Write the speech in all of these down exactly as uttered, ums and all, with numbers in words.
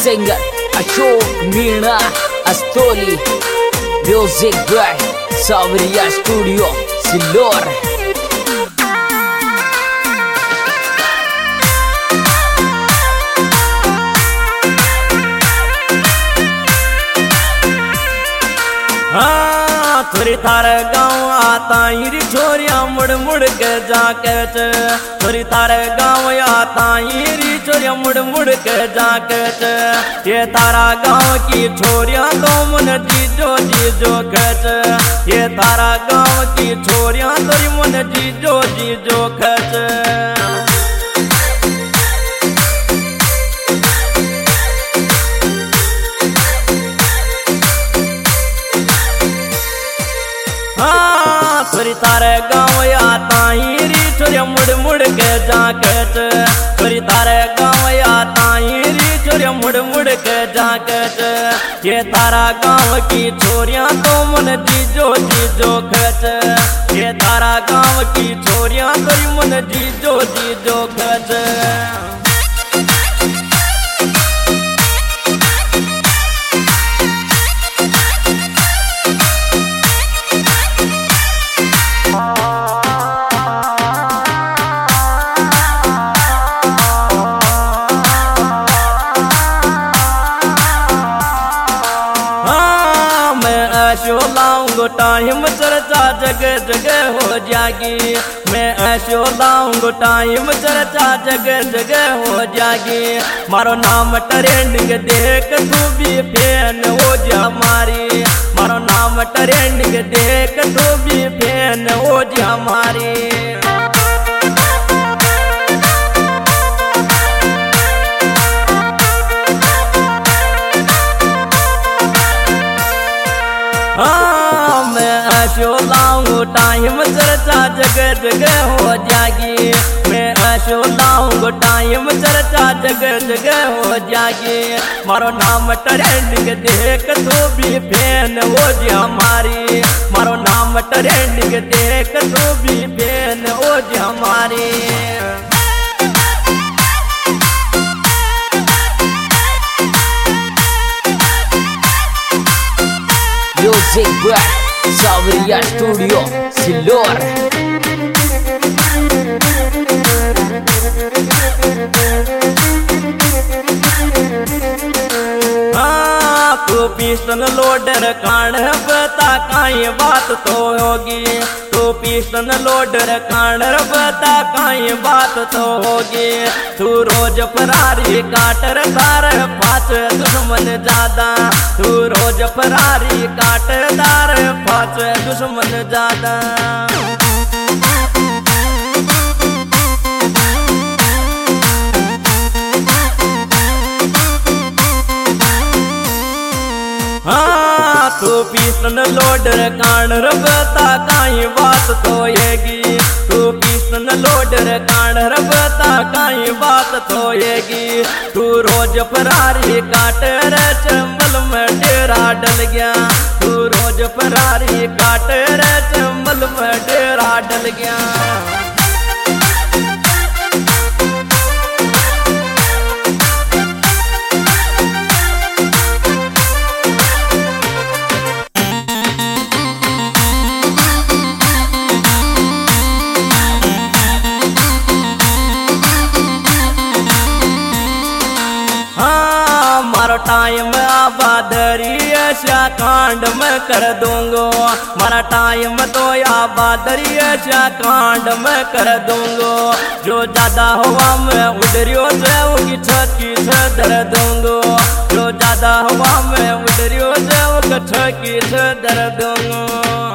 Singer Ashok Meena Astoli, music by Sawariya studio Sillor. थोड़ी थारे गाँव आता हीरी छोरिया मुड़ मुड़ के जाके च थोड़ी थारे गाँव आता हीरी छोरिया मुड़ मुड़ के जाके च ये तारा गाँव की छोरिया तो मन जीजो जीजो खच ये तारा गाँव की छोरिया तोरी मन जीजो जीजो खच। थोड़ी तारे गाँव आता हीरी छोरिया मुड़ मुड़ के जाके च थोड़ी तारे गाँव आता हीरी छोरिया मुड़ मुड़ के जाके च ये तारा गाँव की छोरिया तो मन जीजो जीजो खच ये तारा गाँव की छोरिया तोरी मन जीजो जीजो खच। ऐशो लाऊंगो टाइम चर्चा जगह जगह हो जागी मैं ऐशो लाऊंगो टाइम चर्चा जगह जगह हो जागी मारो नाम ट्रेंडिंग देख तू भी फैन हो जा मारी मारो नाम ट्रेंडिंग देख तू भी फैन हो जा मारी। हाँ मैं ऐशो लाऊंगो टाइम चर्चा जगह जगह हो जागी मैं ऐशो लाऊंगो टाइम चर्चा जगह जगह हो जागी मारो नाम ट्रेंडिंग देख तू भी फैन हो जा मारी मारो नाम ट्रेंडिंग देख तू भी फैन हो जा मारी। Music by Sawariya studio Sillor. तू पिस्टन लोडर कान बता काई बात तो होगी तू पिस्टन लोडर कान बता काई बात तो होगी तू रोज फरारी काटर दार पाँच दुश्मन ज्यादा तू रोज फरारी काटदार पाँच दुश्मन ज्यादा। हाँ तू पिस्टन लोडर कान बता काई बात तो होगी तू पिस्टन लोडर कान बता काई बात तो होगी तू रोज फरारी काटर चंबल में डेरा डल गया तू रोज फरारी काटर चंबल में डेरा डल गया। मारो टाइम आबादरी ऐसा कांड में कर दूंगो मारा टाइम तो आबादरी ऐसा कांड में कर दूंगो जो ज्यादा हवा में उड़रियो से उसकी छत की धर दूंगो जो ज्यादा हवा में उड़रियो से उसकी छत की धर दूंगो।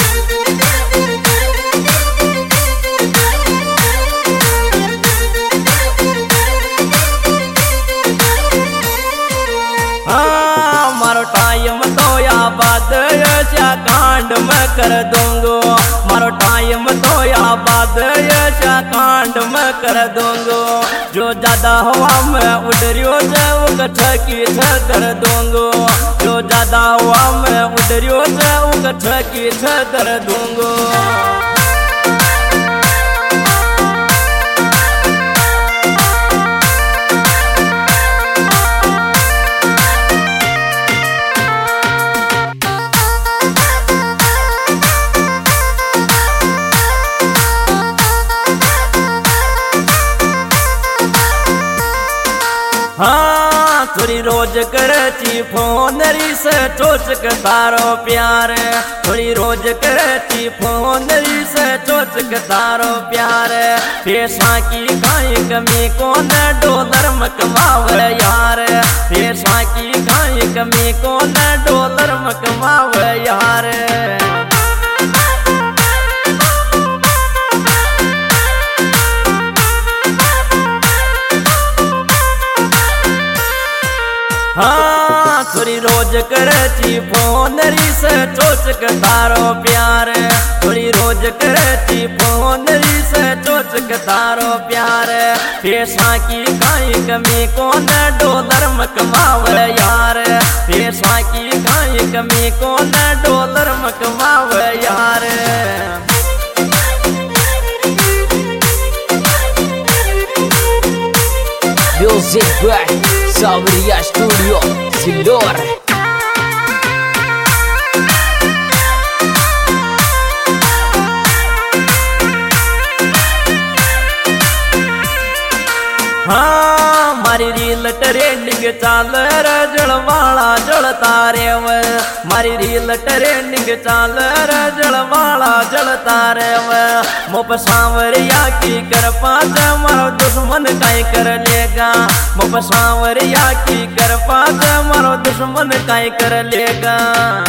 मारो टाइम तो आबाद ऐसा कांड में कर दूंगो मारो टाइम तो आबाद ऐसा कांड में कर दूंगो जो ज्यादा हवा में उड़रियो से वो छकी कर दूंगो जो ज्यादा हवा में उड़रियो से वो छकी कर दूंगो। हाँ थोड़ी रोज करची फोन री से चोच के तारो प्यार, थोड़ी रोज करची फोन री से चोच के तारो प्यार। पैसा की काई कमी कौन डॉलर में कमावे यार, पैसा की काई कमी कौन डॉलर में कमावे यार। हाँ थोड़ी रोज करची फोन री से चोच के तारो प्यार, थोड़ी रोज करची फोन री से चोच के तारो प्यार। पैसा की काई कमी कौन डॉलर में कमावे यार, पैसा की काई कमी कौन डॉलर में कमावे यार। Music by Sabriya Studio Sindor। हाँ मारी रील ट्रेंडिंग चाल रे जलवाला जलता रे व, मारी रील ट्रेंडिंग चाल रे जलवाला जलता रे व। मोप सांवरिया की कर पाच मारो दुश्मन काई कर लेगा, मोप सांवरिया की कर पाच मारो दुश्मन काई कर लेगा।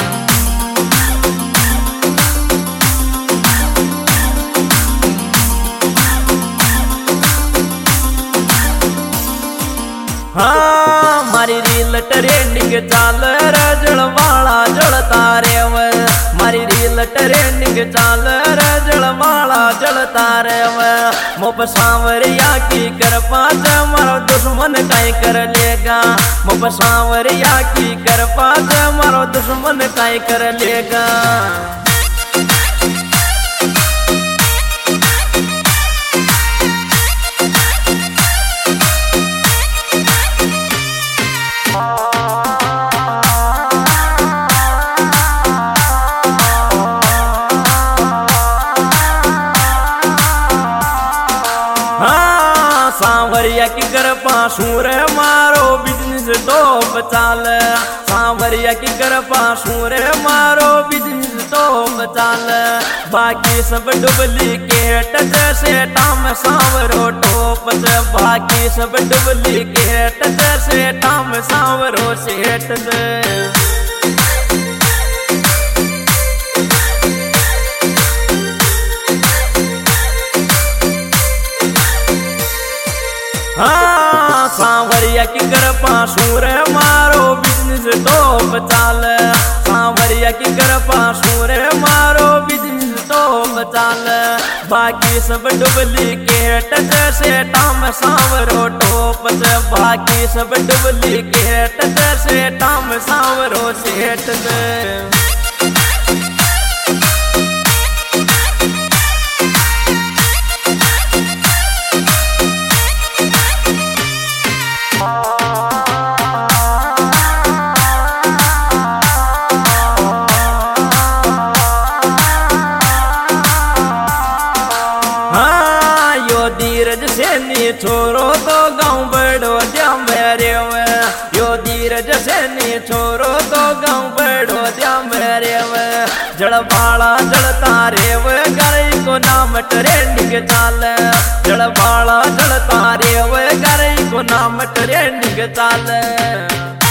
हाँ मारी रील ट्रेंडिंग चाल रे जलवाला जलता रे व, मारी रील ट्रेंडिंग चाल रे जलवाला जलता रे व। मोप सांवरिया की कर पाच मारो दुश्मन काई कर लेगा, मोप सांवरिया की कर पाच मारो दुश्मन काई कर लेगा। सांवरिया की कर पासू रे मारो बिजनेस टॉप चाल, सांवरिया की कर पासू रे मारो बिजनेस टॉप चाल। बाकी सब डुप्लीकेट जैसे टाम सांवरो टॉप से, बाकी सब डुप्लीकेट जैसे टाम सांवरो सेठ से। हाँ सांवरिया की कर पासू रे मारो बिजनेस टॉप चाल, सांवरिया की कर पासू रे मारो बिजनेस टॉप चाल। बाकी सब डुप्लीकेट जैसे टाम सांवरो टॉप से, बाकी सब डुप्लीकेट जैसे टाम सांवरो सेठ से। धीरज सैनी छोरो तो गाँव बड़ो द्याम रे व, यो धीरज सैनी छोरो तो गाँव बड़ो द्याम रे व। जड़बाड़ा जड़ता रे व गरई को नाम ट्रेंडिंग चाल, जड़बाड़ा जड़ता रे व गरई को नाम ट्रेंडिंग चाल।